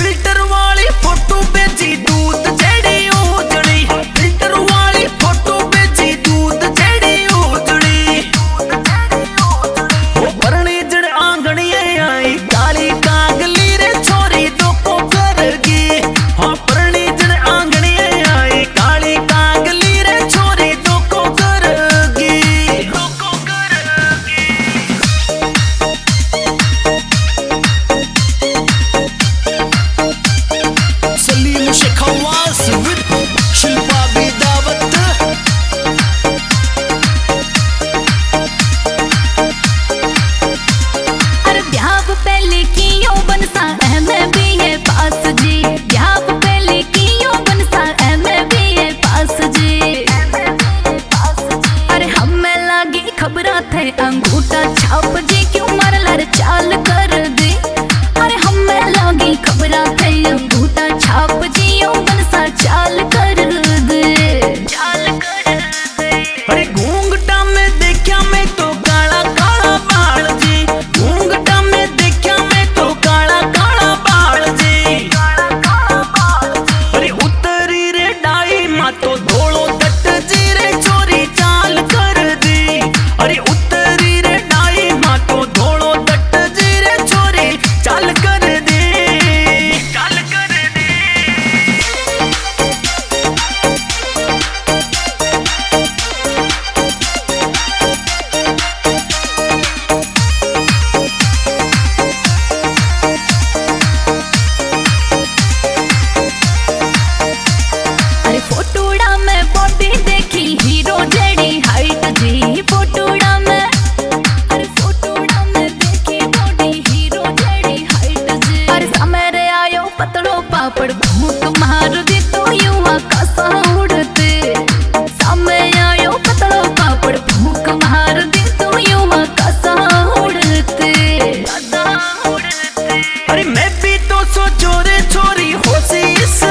Filter वाली photo भेजी दूध जेड़ी उजड़ी, फिल्टर वाली फोटो भेजी दूध जेड़ी उजड़ी। वो परणी जड़ आंगणिये आई काली कागली रे छोरी दो को करगी। हाँ परणी जड़ आंगणिये आई काली कागली रे छोरी दो को करगी। सलीम शेखवास विद शिल्पा भी दावत। अरे ब्याह पहले कियो बनसा में भी है पास जी, ब्याह पहले कियो बनसा में भी है पास जी। अरे हमें लागी खबरा थे अंगूठा छाप जी क्यों मरलर चाल कर दे। अरे हमें लागी खबरा थे अंगूठा छाप जी यो बनसा चाल कर दे, चाल कर दे। अरे घूंघटा में देखा मैं तो काला काला बाल जी, घूंघटा में देखा मैं तो काला काला बाल जी। अरे उतरी रे डाई मां तो धोलो दट जी रे चोरी चाल कर दी। अरे उतरी रे डाई मां तो धोलो दट जी रे चोरी चाल कर दी, चाल कर दी। अरे फोटोड़ा में बॉडी देखी हीरो जेडी हाइट जी, फोटोड़ा में, अरे फोटोड़ा में देखी बॉडी हीरो जेडी हाइट जी। अरे सामने आयो पतलो पापड़ भूख मार दी तो यूं आकाश उड़ते। सामने आयो पतलो पापड़ भूख मार दी तो यूं आकाश उड़ते, आकाश उड़ते। अरे मैं भी तो सो चोरे छोरी होशी इस